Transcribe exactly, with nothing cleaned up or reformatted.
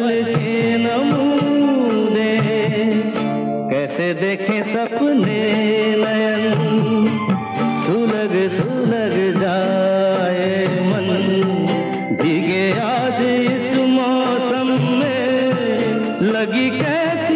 के नमूने, कैसे देखें सपने नयन, सुलग सुलग जाए मन, भीगे आज इस मौसम में लगी कैसे